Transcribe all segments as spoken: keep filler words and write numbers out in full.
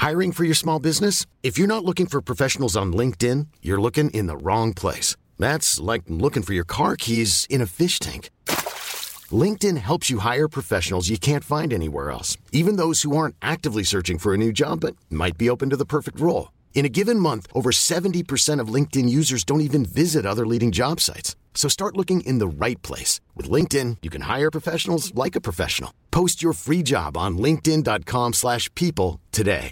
Hiring for your small business? If you're not looking for professionals on LinkedIn, you're looking in the wrong place. That's like looking for your car keys in a fish tank. LinkedIn helps you hire professionals you can't find anywhere else, even those who aren't actively searching for a new job but might be open to the perfect role. In a given month, over seventy percent of LinkedIn users don't even visit other leading job sites. So start looking in the right place. With LinkedIn, you can hire professionals like a professional. Post your free job on linkedin dot com slash people today.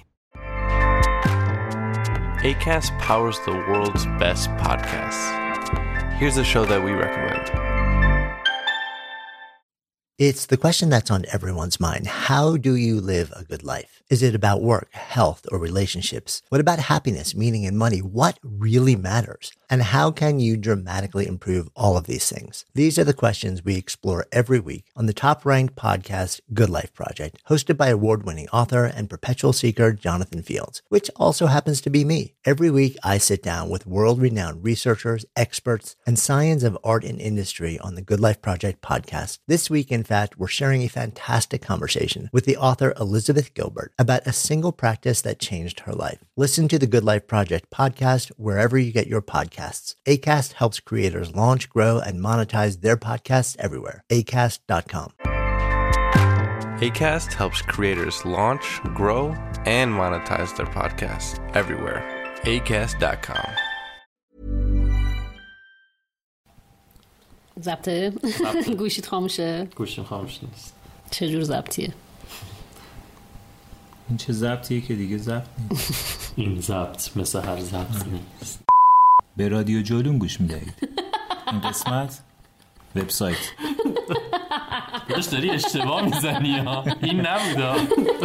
Acast powers the world's best podcasts. Here's a show that we recommend. It's the question that's on everyone's mind. How do you live a good life? Is it about work, health, or relationships? What about happiness, meaning, and money? What really matters? And how can you dramatically improve all of these things? These are the questions we explore every week on the top-ranked podcast, Good Life Project, hosted by award-winning author and perpetual seeker Jonathan Fields, which also happens to be me. Every week, I sit down with world-renowned researchers, experts, and science of art and industry on the Good Life Project podcast. This week, in fact, we're sharing a fantastic conversation with the author Elizabeth Gilbert about a single practice that changed her life. Listen to the Good Life Project podcast wherever you get your podcasts. Acast helps creators launch, grow, and monetize their podcasts everywhere. acast dot com. Acast helps creators launch, grow, and monetize their podcasts everywhere. acast dot com. ضبطه؟ گوشیت خاموشه؟ گوشیم خاموش نیست. چجور ضبطیه؟ این چه ضبطیه که دیگه ضبط نیست. این ضبط مثل هر ضبط نیست. به رادیو جولون گوش میدهید. این قسمت وبسایت. داشت داری اشتباه میزنی ها. این نبودا.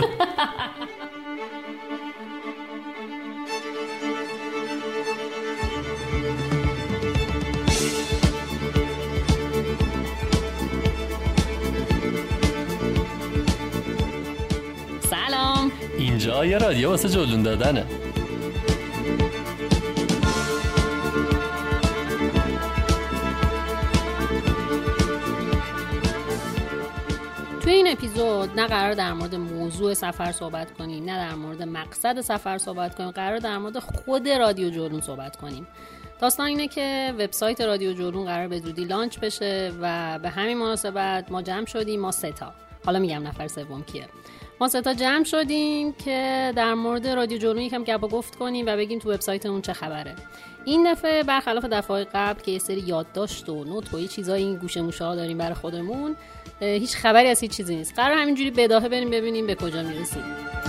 سلام. اینجا یه رادیو واسه جولون دادنه. توی این اپیزود نه قرار در مورد موضوع سفر صحبت کنیم، نه در مورد مقصد سفر صحبت کنیم، قرار در مورد خود رادیو جولون صحبت کنیم. داستان اینه که وبسایت رادیو جولون قرار به زودی لانچ بشه و به همین مناسبت ما جمع شدیم، ما سه تا. حالا میگم نفر سوم کیه. ما سه تا جمع شدیم که در مورد رادیو جولون یکم گپ و گفت کنیم و بگیم تو وبسایتمون چه خبره. این دفعه برخلاف دفعه قبل که یه سری یادداشت و نوت و یه چیزای این گوشه موشه ها داریم برای خودمون، هیچ خبری از هیچ چیزی نیست. قرار همینجوری بداهه بریم ببینیم به کجا میرسیم.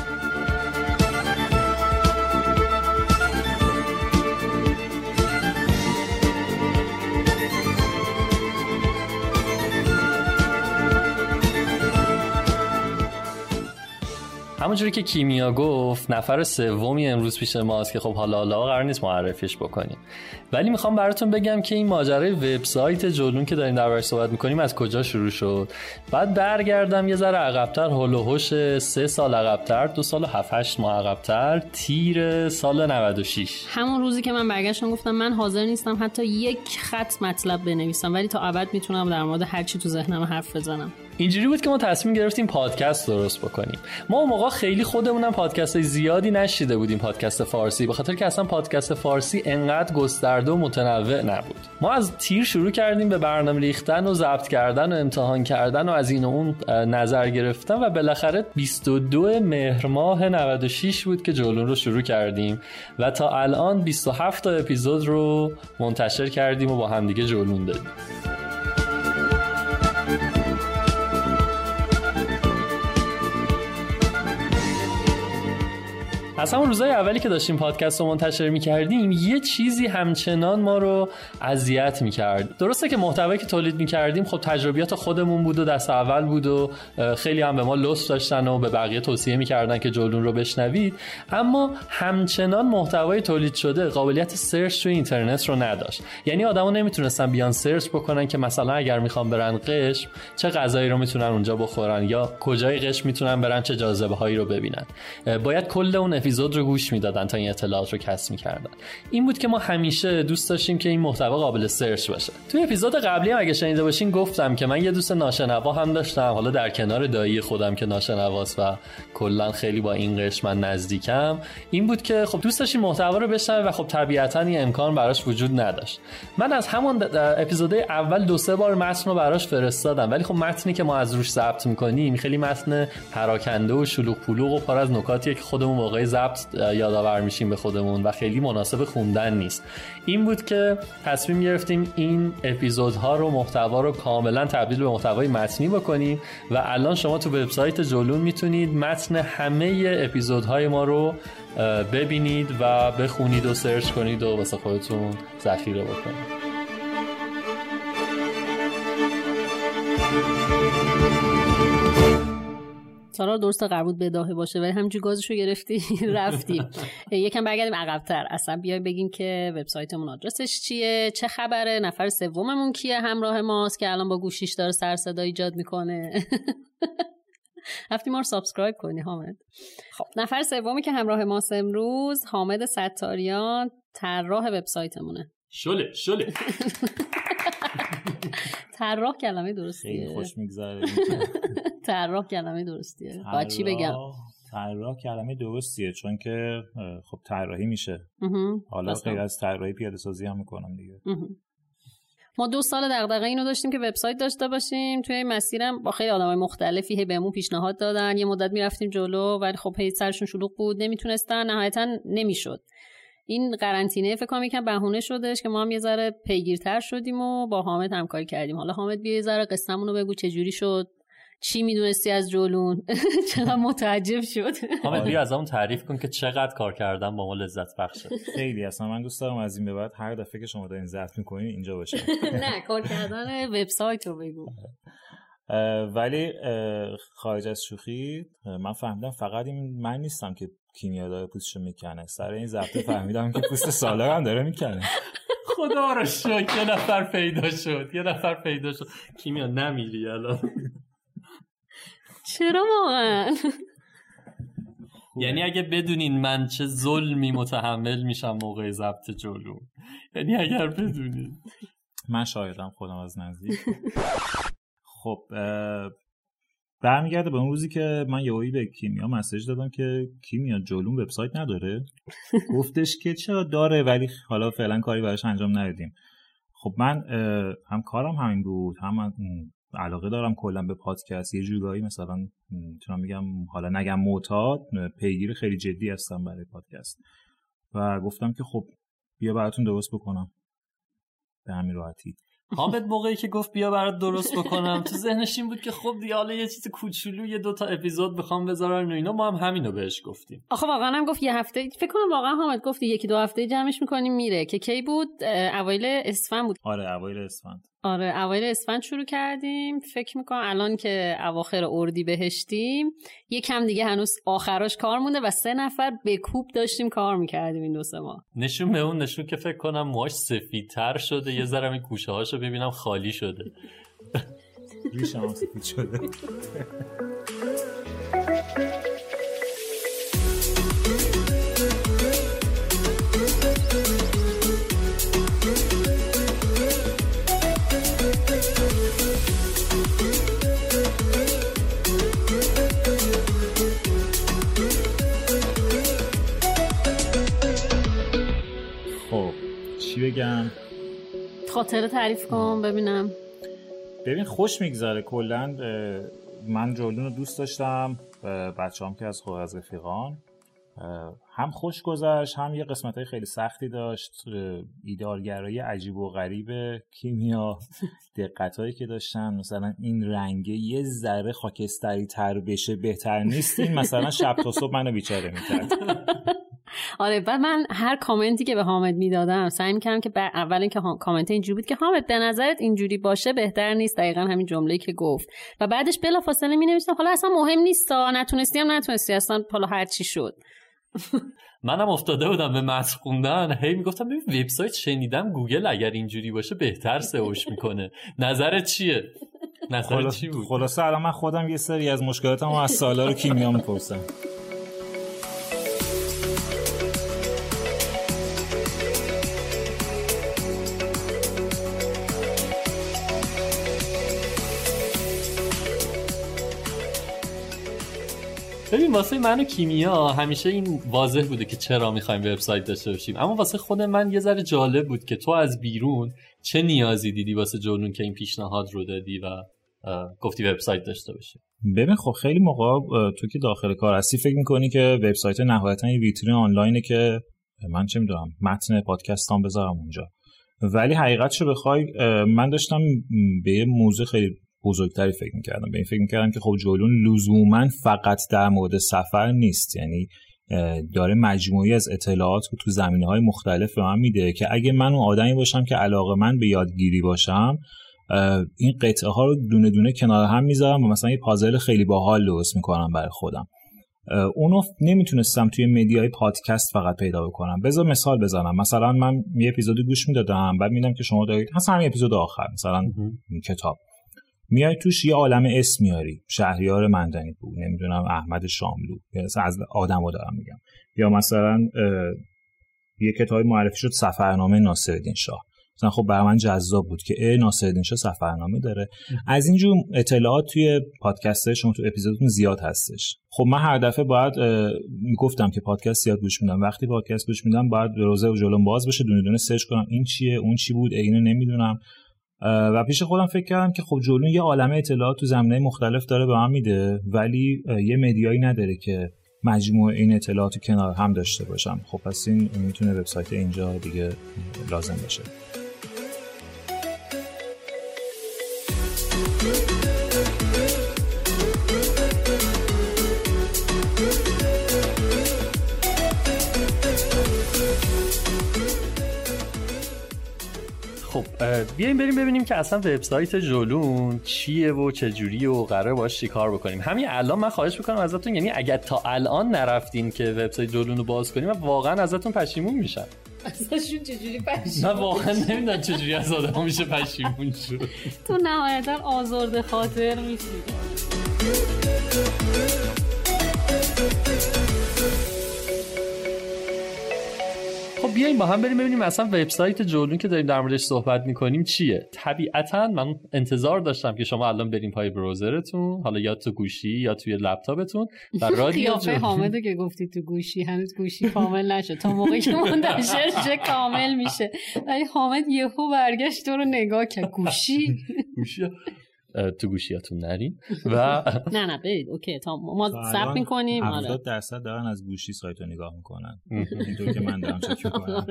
همونجوری که کیمیا گفت، نفر سومی امروز پیش ماست که خب حالا حالا قرار نیست معرفیش بکنیم، ولی میخوام براتون بگم که این ماجرای وبسایت جولون که داریم دربارش صحبت میکنیم از کجا شروع شد. بعد برگردم یه ذره عقب‌تر، هول و هوش سه سال عقب‌تر، دو سال و هفت هشت ماه عقب‌تر، تیر سال نود و شش. همون روزی که من برگشتم گفتم من حاضر نیستم حتی یک خط مطلب بنویسم، ولی تا ابد میتونم در مورد هر چی تو ذهنم حرف بزنم. اینجوری بود که ما تصمیم گرفتیم پادکست درست بکنیم. ما اون موقع خیلی خودمونم پادکست زیادی نشیده بودیم، پادکست فارسی، به خاطر که اصلا پادکست فارسی انقدر گسترده و متنوع نبود. ما از تیر شروع کردیم به برنامه ریختن و ضبط کردن و امتحان کردن و از این و اون نظر گرفتن و بالاخره بیست و دو مهر ماه نود و شش بود که جولون رو شروع کردیم و تا الان بیست و هفت تا اپیزود رو منتشر کردیم و با همدیگه جولون دادیم. از همون روزای اولی که داشتیم پادکست رو منتشر می‌کردیم یه چیزی همچنان ما رو اذیت می‌کرد. درسته که محتوایی که تولید می‌کردیم خب تجربیات خودمون بود و دست اول بود و خیلی هم به ما لطف داشتن و به بقیه توصیه می‌کردن که جولون رو بشنوید، اما همچنان محتوای تولید شده قابلیت سرچ تو اینترنت رو نداشت. یعنی آدما نمیتونستن بیان سرچ بکنن که مثلا اگر میخوان برن قشم چه غذایی رو میتونن اونجا بخورن یا کجای قشم میتونن برن چه جاذبه‌هایی رو ببینن. باید کل اون اپیزود رو گوش میدادن تا این اطلاعات رو کسب میکردن. این بود که ما همیشه دوست داشتیم که این محتوا قابل سرچ باشه. توی اپیزود قبلی هم اگه شنیده باشین گفتم که من یه دوست ناشنوا هم داشتم، حالا در کنار دایی خودم که ناشنواست و کلا خیلی با این قشر من نزدیکم. این بود که خب دوست داشتیم محتوا رو بشنوه و خب طبیعتاً این امکان براش وجود نداشت. من از همون اپیزودهای اول دو سه بار متن رو براش فرستادم، ولی خب متنی که ما از روش ضبط می‌کنیم خیلی متن پراکنده و شلوغ پلوغ و پر از نکاتیه که خودمون واقعا ضبط یادآور میشیم به خودمون و خیلی مناسب خوندن نیست. این بود که تصمیم گرفتیم این اپیزودها رو محتوا رو کاملا تبدیل به محتوای متنی بکنیم و الان شما تو وبسایت جولون میتونید متن همه اپیزودهای ما رو ببینید و بخونید و سرچ کنید و واسه خودتون ذخیره بکنید. سارا درست قرار بود بداهه باشه ولی همینجوری گازشو گرفتی رفتیم. یکم برگردیم عقب‌تر، اصلا بیایم بگیم که وبسایتمون آدرسش چیه، چه خبره، نفر سوممون کیه همراه ماست که الان با گوشیش داره سر صدا ایجاد میکنه. رفتی ما رو سابسکرایب کنی حامد. خب نفر سومی که همراه ماست امروز حامد ستاریان، طراح وبسایتمونه. شله شله طراح کلمه درستیه؟ خیلی خوش میگذره. طراح کلمه درستیه؟ با چی بگم؟ طراح کلمه درستیه چون که خب طراحی میشه. حالا غیر از طراحی پیاده سازی هم میکنم دیگه. ما دو سال دغدغه اینو داشتیم که وبسایت داشته باشیم. توی این مسیرم با خیلی آدمای مختلفی هی بهمون پیشنهاد دادن، یه مدت میرفتیم جلو ولی خب هی سرشون شلوغ بود، نمیتونستن، نهایتا نمیشد. این قرنطینه فکر کنم یکم بهونه شدش که ما هم یه ذره پیگیرتر شدیم و با حامد همکاری کردیم. حالا حامد بیا یه ذره قصه‌مون رو بگو، چه جوری شد، چی میدونستی از جولون؟ چقدر متعجب شد. حامد بیا از اون تعریف کن که چقدر کار کردم با ما لذت بخشه. خیلی اصلا من دوست دارم از این به بعد هر دفعه که شما دارین ضبط می‌کنین اینجا باشه. نه کار کردن وبسایت رو بگو. ولی خارج از شوخی من فهمیدم فقط این من نیستم که کیمیا داره پوستشو میکنه. سر این ضبط فهمیدم که پوست سالار هم داره میکنه. خدا رو شکر یه نفر پیدا شد یه نفر پیدا شد. کیمیا نمیری الان؟ چرا واقعا؟ یعنی اگه بدونین من چه ظلمی متحمل میشم موقع ضبط جولون، یعنی اگر بدونین. من شاهدم خودم از نزدیک. خب برمیگرده به اون روزی که من یهویی به کیمیا مسیج دادم که کیمیا جولون وبسایت نداره. گفتش که چرا داره ولی حالا فعلا کاری براش انجام ندادیم. خب من هم کارم همین بود، هم علاقه دارم کلا به پادکست، یه جورایی مثلا میتونم میگم حالا نگم معتاد، پیگیر خیلی جدی هستم برای پادکست و گفتم که خب بیا براتون درست بکنم به همین راحتی. حامد موقعی که گفت بیا برات درست بکنم تو ذهنش این بود که خب دیگه حالا یه چیز کوچولو یه دو تا اپیزود بخوام بذارن و اینا. ما هم همینو بهش گفتیم. آخه واقعا هم گفت یه هفته، فکر کنم واقعا حامد گفت یکی دو هفته جمعش میکنیم میره، که کی بود؟ اوایل اسفند بود. آره اوایل اسفند. آره اوایل اسفند شروع کردیم. فکر میکنم الان که اواخر اردیبهشتیم یه کم دیگه هنوز آخراش کار مونده و سه نفر به کوب داشتیم کار میکردیم این دو سه ماه. نشون به اون نشون که فکر کنم موهاش سفیدتر شده، یه ذره این گوشه هاشو ببینم خالی شده. ریشم هم سفید شده. بگم خاطره تعریف کن ببینم. ببین خوش میگذره کلا. من جولون رو دوست داشتم، بچه‌ام که از خود از رفیقان، هم خوش گذشت هم یه قسمت‌های خیلی سختی داشت. ایدئالگرایی عجیب و غریب کیمیا، دقتایی که داشتن، مثلا این رنگه یه ذره خاکستری تر بشه بهتر نیست، این مثلا شب تا صبح منو بیچاره می‌کرد. آره بعد من هر کامنتی که به حامد میدادم سعی می‌کردم که اول اینکه کامنت اینجوری بود که حامد به نظرت اینجوری باشه بهتر نیست، دقیقاً همین جمله‌ای که گفت، و بعدش بلافاصله می‌نوشتم حالا اصلا مهم نیست، نتونستی هم نتونستی، اصلا حالا هر چی شد. منم افتاده بودم به متن خوندن، هی میگفتم ببین وبسایت شنیدم گوگل اگر اینجوری باشه بهتر سئوش میکنه، نظرت چیه؟ نظرت چی بود؟ خلاصه الان من خودم یه سری از مشکلاتمو از سالا رو کیمیا میپرسم. ببین واسه من و کیمیا همیشه این واضح بوده که چرا می‌خوایم وبسایت داشته باشیم، اما واسه خود من یه ذره جالب بود که تو از بیرون چه نیازی دیدی واسه جنون که این پیشنهاد رو دادی و گفتی وبسایت داشته باشی. ببین خب خیلی موقع تو که داخل کار هستی فکر می‌کنی که وبسایت نهایتاً یه ویترین آنلاینه که من چه می‌دونم متن پادکستام بذارم اونجا، ولی حقیقتشو بخوای من داشتم به یه موضوع خیلی بزرگتری فکر می‌کردم. به این فکر می‌کردم که خب جولون لزوماً فقط در مورد سفر نیست، یعنی داره مجموعی از اطلاعات رو تو زمینه‌های مختلف به من میده که اگه من اون آدمی باشم که علاقه‌مند به یادگیری باشم، این قطعه ها رو دونه دونه کنار هم میذارم و مثلا یه پازل خیلی باحال درست میکنم برای خودم. اونو نمیتونستم توی مدیای پادکست فقط پیدا بکنم. بذار مثال بزنم. مثلا من یه اپیزودی گوش میدادم، بعد میدم که شما دارید مثلا همین اپیزود آخر مثلا کتاب میای توش یه عالم اسم میاری، شهریار مندنی بود، نمیدونم احمد شاملو، مثلا از آدمو دارم میگم، یا مثلا یه کتاب معرفی شد سفرنامه ناصرالدین شاه. مثلا خب برای من جذاب بود که ای ناصرالدین شاه سفرنامه داره. از اینجور اطلاعات توی پادکست شما تو اپیزودتون زیاد هستش. خب من هر دفعه باید میگفتم که پادکست زیاد گوش میدم، وقتی پادکست گوش میدم باید بروزر جلوم باز بشه، دونه دونه سرچ کنم این چیه اون چی بود اینو نمیدونم، و پیش خودم فکر کردم که خب جولون یه عالمه اطلاعات تو زمینه مختلف داره به من میده، ولی یه مدیایی نداره که مجموع این اطلاعات رو کنار هم داشته باشم. خب پس این میتونه وبسایت اینجا دیگه لازم باشه. خب بیایم بریم ببینیم که اصلا وبسایت جولون چیه و چه جوریه و قراره باهاش چیکار بکنیم. همین الان من خواهش میکنم ازتون، یعنی اگر تا الان نرفتین که وبسایت جولون رو باز کنیم، من واقعا ازتون پشیمون میشم. ازشون چجوری پشیمون؟ من واقعا نمیدونم چجوری از آدم میشه پشیمون شد. تو نهایتا آزرده خاطر میشی. خب بیایم با هم بریم ببینیم اصلا وبسایت جولون که داریم در موردش صحبت میکنیم چیه. طبیعتا من انتظار داشتم که شما الان بریم پای براوزرتون، حالا یا تو گوشی یا توی لپتاپتون، و رادیو قیافه حامدو که گفتی تو گوشی، هنوز گوشی کامل نشد تا موقعی که منتشر شه کامل میشه، ولی حامد یهو برگشت تو رو نگاه کرد. گوشی گوشی تو گوشیاتون نرین و نه نه برید اوکی تا ما ثبت میکنیم. هفتاد درصد دارن از گوشی سایت رو نگاه میکنن، اینطور که من دارم چک میکنم.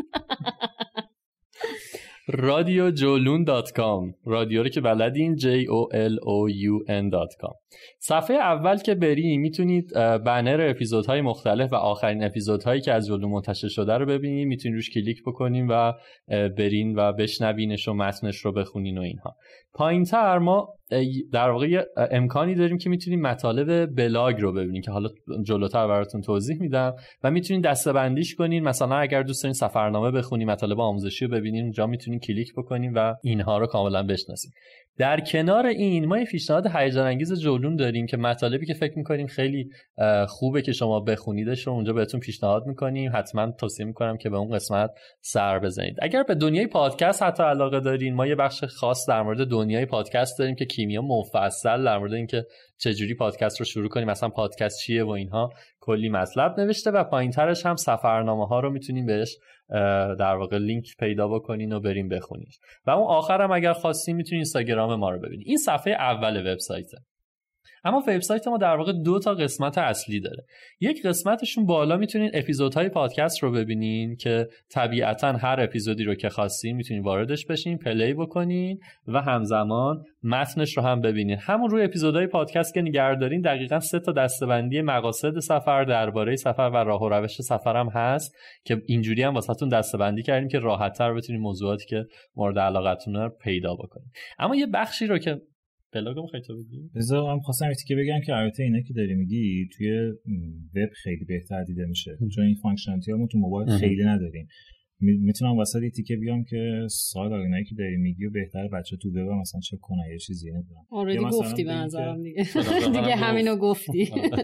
رادیو جولون دات کام، رادیو رو که بلدین جی او ال او یو ان دات کام. صفحه اول که بریم میتونید بنر اپیزودهای مختلف و آخرین اپیزودهایی که از جولون منتشر شده رو ببینید، میتونید روش کلیک بکنین و برین و بشنوینش و متنش رو بخونین و اینها. پایین‌تر ما در واقع امکانی داریم که میتونیم مطالب بلاگ رو ببینیم که حالا جلوتر براتون توضیح میدم، و میتونید دسته‌بندیش کنین. مثلا اگر دوست دارین سفرنامه بخونین، مطالب آموزشی رو ببینین، اونجا میتونین کلیک بکنین و اینها رو کاملا بشناسین. در کنار این ما یه پیشنهاد هیجان انگیز جولون داریم که مطالبی که فکر میکنیم خیلی خوبه که شما بخونیدش رو اونجا بهتون پیشنهاد میکنیم. حتما توصیه میکنم که به اون قسمت سر بزنید. اگر به دنیای پادکست حتی علاقه دارین، ما یه بخش خاص در مورد دنیای پادکست داریم که کیمیا مفصل در مورد اینکه چجوری پادکست رو شروع کنیم، مثلا پادکست چیه و اینها کلی مطلب نوشته، و پایینترش هم سفرنامه ها رو میتونیم بهش در واقع لینک پیدا بکنین و بریم بخونین. و اون آخرم اگر خواستین میتونین اینستاگرام ما رو ببینید. این صفحه اول وبسایته. اما وبسایت ما در واقع دو تا قسمت اصلی داره. یک قسمتشون بالا میتونین اپیزودهای پادکست رو ببینین که طبیعتا هر اپیزودی رو که خواستین میتونین واردش بشین، پلی بکنین و همزمان متنش رو هم ببینین. همون روی اپیزودهای پادکست که نگهدارین دقیقاً سه تا دسته‌بندی مقاصد سفر، درباره سفر و راه و روش سفر هم هست که اینجوری هم واسهتون دسته‌بندی کردیم که راحت‌تر بتونین موضوعاتی که مورد علاقتون رو پیدا بکنین. اما یه بخشی رو که بلاگم خیلی تو بگی؟ بذار من خواستم که بگم که البته اینا که داری میگی توی وب خیلی بهتر دیده میشه، چون این فانکشنالیتی ها ما تو موبایل خیلی نداریم. میتونم واسه یه تیکه بیام که سوال اینایی که داری میگی و بهتره بچه تو وب مثلا چک کنن یه چیزی نمیدونم. اوردی گفتی به نظرم دیگه. دیگه همینو گفتی.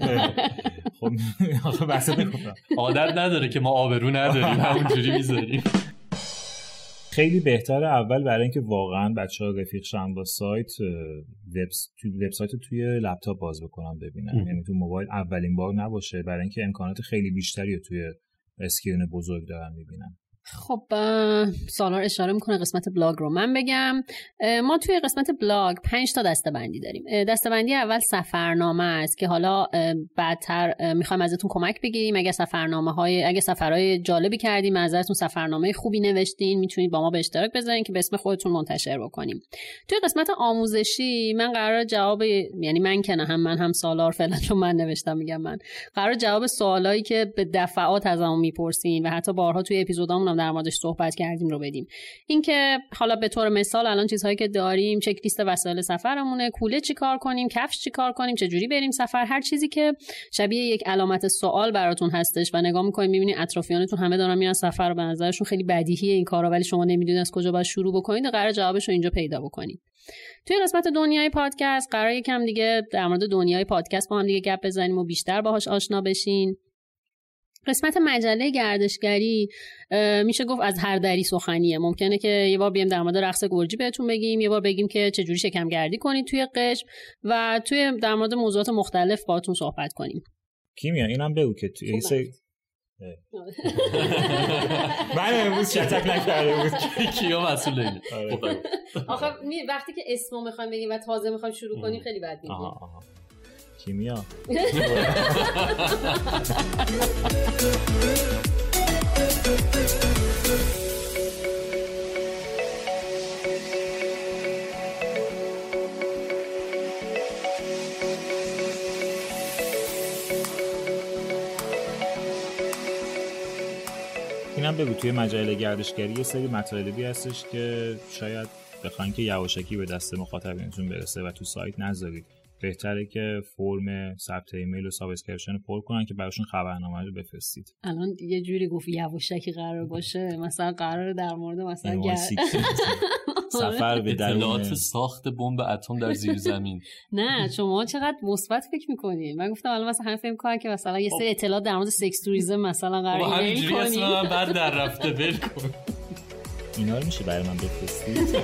خب آخه بحث نکنم. عادت نداره که ما آبرو نداریم، همونجوری میذاریم. خیلی بهتره اول برای اینکه واقعا بچه‌ها رفیق شن با سایت، وب تو وبسایت رو توی لپتاپ باز بکنن ببینن، یعنی تو موبایل اولین بار نباشه، برای اینکه امکانات خیلی بیشتری رو توی اسکرین بزرگ دارن میبینن. خب سالار اشاره میکنه قسمت بلاگ رو من بگم. ما توی قسمت بلاگ پنج تا دسته‌بندی داریم. دسته‌بندی اول سفرنامه است که حالا بعدتر میخوایم ازتون کمک بگیریم. اگه سفرنامه های اگه سفرهای جالبی کردیم، ازتون سفرنامه خوبی نوشتین، میتونید با ما به اشتراک بذارین که به اسم خودتون منتشر بکنیم. توی قسمت آموزشی من قرار جواب، یعنی من که نه هم من هم سالار فعلا چون من نوشتم میگم من قرار جواب سوالایی که به دفعات ازمون میپرسین و حتی بارها توی اپیزودامون در موردش صحبت کردیم رو بدیم. اینکه حالا به طور مثال الان چیزهایی که داریم، چک لیست وسایل سفرمونه، کوله چی کار کنیم، کفش چی کار کنیم، چه جوری بریم سفر، هر چیزی که شبیه یک علامت سوال براتون هستش و نگاه می‌کنید می‌بینید اطرافیانتون همه دارن میرن سفر و به نظرشون خیلی بدیهیه این کارا، ولی شما نمی‌دونید از کجا باید شروع بکنید، قرار جوابش رو اینجا پیدا بکنید. توی قسمت دنیای پادکست قرار یکم دیگه در مورد دنیای پادکست با هم دیگه گپ بزنیم و بیشتر باهاش آشنا بشین. قسمت مجله گردشگری میشه گفت از هر دری سخنیه. ممکنه که یه بار بیام در مورد رقص گرجی بهتون بگیم، یه بار بگیم که چجوری شکم گردی کنید توی قشم و توی در مورد موضوعات مختلف باهاتون صحبت کنیم. کیمیا اینم بگو که توی این سری من امروز شتک نکرده بود کیا مسئول اینه. آخه وقتی که اسمو میخوایم بگیم و تازه میخوایم شروع کنیم خیلی بد میگیم. کیمیا اینم بگو توی مجله گردشگری یه سری مطالبی هستش که شاید بخواین که یواشکی به دست مخاطبینتون برسه و تو سایت نذارید، بهتره که فرم ثبت ایمیل و سابسکریپشن پر کنن که براشون خبرنامه رو بفرستید. الان یه جوری گفت یواشکی قرار باشه، مثلا قرار در مورد مثلا گر... سفر به اطلاعات ساخت بمب اتم در زیر زمین. نه شما چقدر مثبت فکر می‌کنید. من گفتم الان مثلا همین فکر می‌کنن که مثلا یه سری اطلاعات در مورد سکس توریسم مثلا قرار ایمیل کنیم. همینجوری اصلا بعد در رفته ول کن. اینا رو میشه برای من بفرستید؟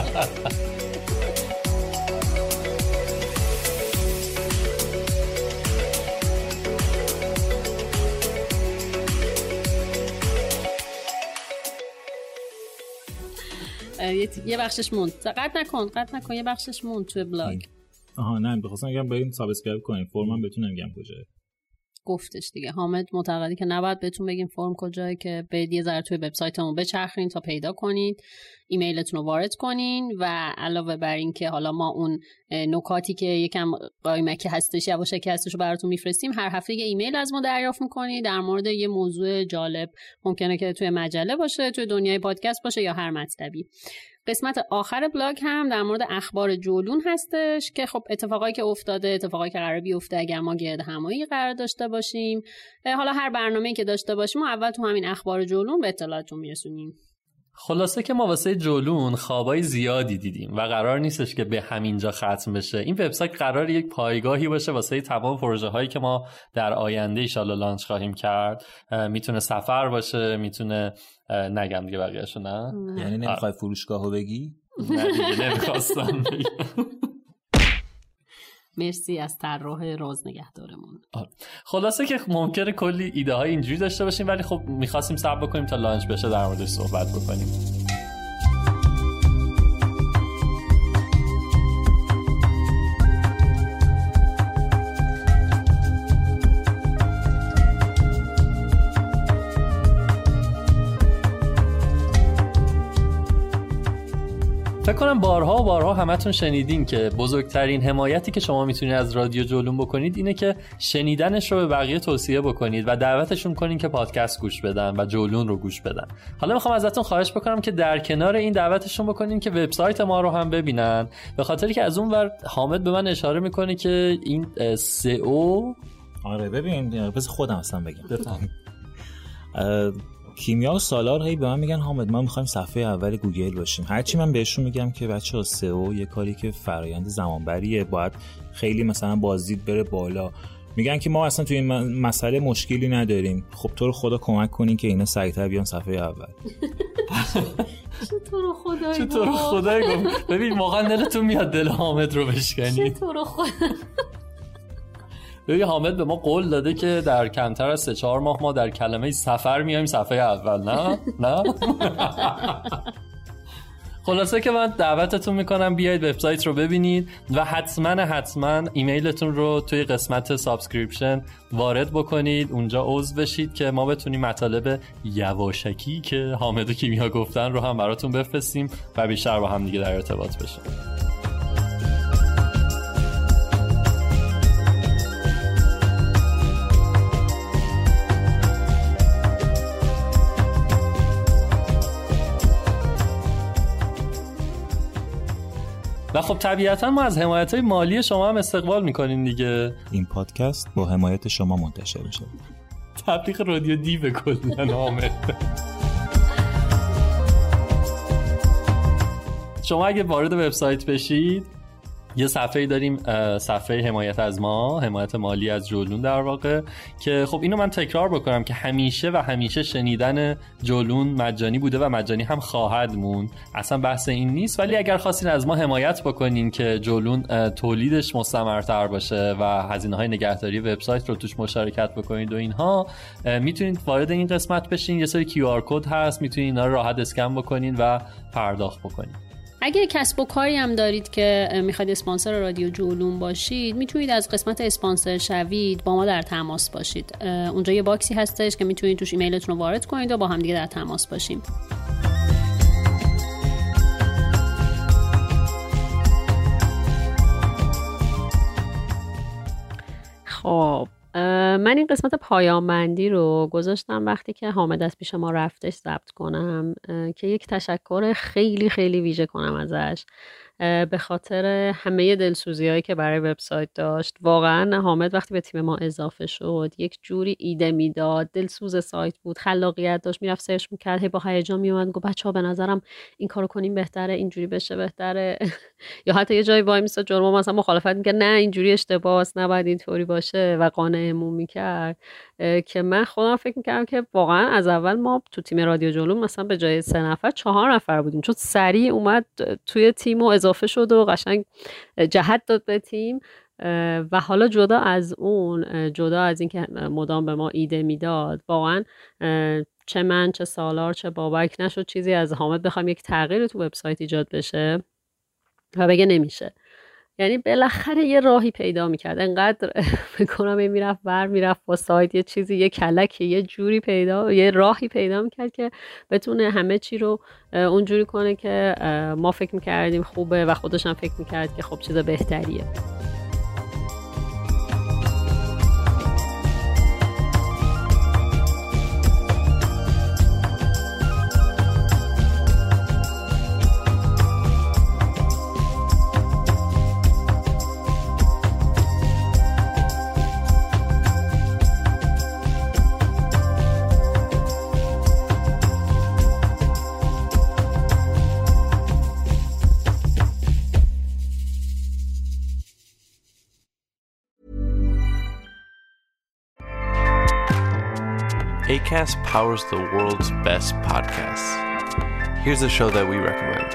یه بخشش موند. قطع نکن قطع نکن یه بخشش موند توی بلاگ. آها نه بخواستم بگم بریم سابسکرایب کنیم. فرمم بهتون نمیگم کجاست. گفتش دیگه. حامد معتقدی که نباید بهتون بگیم فرم کجاست، که برید یه ذره توی وبسایتمون بچرخین تا پیدا کنید، ایمیلتون رو وارد کنین و علاوه بر این که حالا ما اون نکاتی که یکم قایمکی هستش یواشکی هستش رو براتون میفرستیم، هر هفته یه ایمیل از ما دریافت میکنید در مورد یه موضوع جالب، ممکنه که توی مجله باشه، توی دنیای پادکست باشه یا هر مطلبی. قسمت آخر بلاگ هم در مورد اخبار جولون هستش که خب اتفاقایی که افتاده، اتفاقایی که قرار بیفته اگر ما گرد همایی قرار داشته باشیم، حالا هر برنامه‌ای که داشته باشیم و اول تو همین اخبار جولون به اطلاعتون میرسونیم. خلاصه که ما واسه جولون خوابای زیادی دیدیم و قرار نیستش که به همینجا ختم بشه. این وبسایت قرار یک پایگاهی باشه واسه تمام پروژه هایی که ما در آینده ان شاءالله لانچ خواهیم کرد. میتونه سفر باشه، میتونه نگم دیگه بقیه‌شو نه. یعنی نمیخوای فروشگاهو بگی؟ نه دیگه نمیخواستم. مرسی از طراح راز نگهدارمون. خلاصه که ممکنه کلی ایده های اینجوری داشته باشیم، ولی خب میخواستیم صبر بکنیم تا لانچ بشه در موردش صحبت بکنیم. فکر کنم بارها و بارها همتون شنیدین که بزرگترین حمایتی که شما میتونید از رادیو جولون بکنید اینه که شنیدنش رو به بقیه توصیه بکنید و دعوتشون کنین که پادکست گوش بدن و جولون رو گوش بدن. حالا میخوام ازتون خواهش بکنم که در کنار این دعوتشون بکنین که وبسایت ما رو هم ببینن، به خاطری که از اون ور حامد به من اشاره میکنه که این سئو. آره ببین بس خودم اصلا بگم. بفهم. کیمیا و سالار هی به من میگن حامد ما میخوایم صفحه اول گوگل باشیم. هرچی من بهشون میگم که بچه‌ها سئو یه کاری که فرآیند زمانبریه، باید خیلی مثلا بازدید بره بالا، میگن که ما اصلا توی این مسئله مشکلی نداریم. خب تو رو خدا کمک کنین که اینا سریعتر بیان صفحه اول. چطور خدای چطور خدای گفت. ببین واقعا دلتون میاد دل حامد رو بشکنی. چطور خدا. ببین حامد به ما قول داده که در کمتر از سه چهار ماه ما در کلمه سفر میایم صفحه اول. نه نه خلاصه که من دعوتتون میکنم بیایید وبسایت رو ببینید و حتما حتما ایمیلتون رو توی قسمت سابسکریپشن وارد بکنید، اونجا عضو بشید که ما بتونیم مطالب یواشکی که حامد و کیمیا گفتن رو هم براتون بفرستیم و بیشتر با هم دیگه در ارتباط بشیم. و خب طبیعتا ما از حمایت‌های مالی شما هم استقبال می‌کنیم دیگه. این پادکست با حمایت شما منتشر میشه. تبلیغ رادیو دی به کلا نامه. شما اگه وارد وبسایت بشید یه صفحه‌ای داریم، صفحه حمایت از ما، حمایت مالی از جولون در واقع، که خب اینو من تکرار بکنم که همیشه و همیشه شنیدن جولون مجانی بوده و مجانی هم خواهد موند، اصلا بحث این نیست. ولی اگر خواستین از ما حمایت بکنین که جولون تولیدش مستمرتر باشه و هزینه‌های نگهداری وبسایت رو توش مشارکت بکنید و اینها، میتونید وارد این قسمت بشین. یه سری کیو آر کد هست، میتونید اینا رو راحت اسکن بکنین و پرداخت بکنین. اگه کسب و کاری هم دارید که میخواید اسپانسر رادیو جولون باشید، میتونید از قسمت اسپانسر شوید با ما در تماس باشید. اونجا یه باکسی هستش که میتونید توش ایمیلتون رو وارد کنید و با هم دیگه در تماس باشیم. خب من این قسمت پایان بندی رو گذاشتم وقتی که حامد از پیش ما رفتش ضبط کنم که یک تشکر خیلی خیلی ویژه کنم ازش به خاطر همه دلسوزی هایی که برای وبسایت داشت. واقعا حامد وقتی به تیم ما اضافه شد یک جوری ایده میداد، دلسوز سایت بود، خلاقیت داشت، میرفت سرچ میکرد، هی با هیجان میومد گفت بچه‌ها به نظرم این کارو کنیم بهتره، اینجوری بشه بهتره. یا حتی یه جایی وای میستاد جلو ما مثلا مخالفت میکرد، نه اینجوری اشتباهه، نباید اینطوری باشه و قانعمون میکرد که من خودم فکر میکردم که واقعا از اول ما تو تیم رادیو جولون مثلا به جای سه نفر چهار نفر بودیم، چون سریع اومد توی تیم و اضافه شد و قشنگ جهت داد به تیم. و حالا جدا از اون، جدا از این که مدام به ما ایده میداد، واقعا چه من چه سالار چه بابک نشد چیزی از حامد بخوام یک تغییر تو وبسایت ایجاد بشه و بگه نمیشه. یعنی بالاخره یه راهی پیدا میکرد، انقدر بکنم این میرفت بر میرفت با سایت یه چیزی، یه کلکی، یه جوری پیدا، یه راهی پیدا میکرد که بتونه همه چی رو اونجوری کنه که ما فکر میکردیم خوبه و خودش هم فکر میکرد که خب چیز بهتریه. Acast powers the world's best podcasts. Here's a show that we recommend.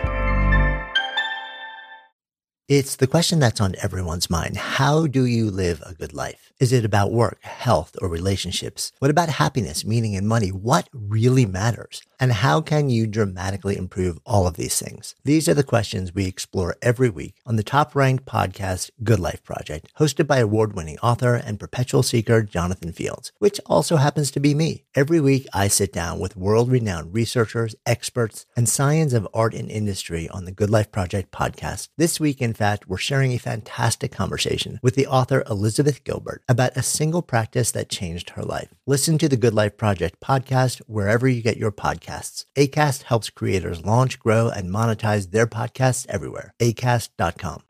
It's the question that's on everyone's mind. How do you live a good life? Is it about work, health, or relationships? What about happiness, meaning, and money? What really matters? And how can you dramatically improve all of these things? These are the questions we explore every week on the top-ranked podcast Good Life Project, hosted by award-winning author and perpetual seeker Jonathan Fields, which also happens to be me. Every week, I sit down with world-renowned researchers, experts, and science of art and industry on the Good Life Project podcast. This week, in fact, we're sharing a fantastic conversation with the author Elizabeth Gilbert about a single practice that changed her life. Listen to the Good Life Project podcast wherever you get your podcasts. Acast helps creators launch, grow, and monetize their podcasts everywhere. acast dot com.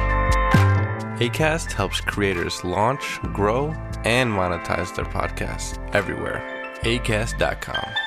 Acast helps creators launch, grow, and monetize their podcasts everywhere. acast dot com.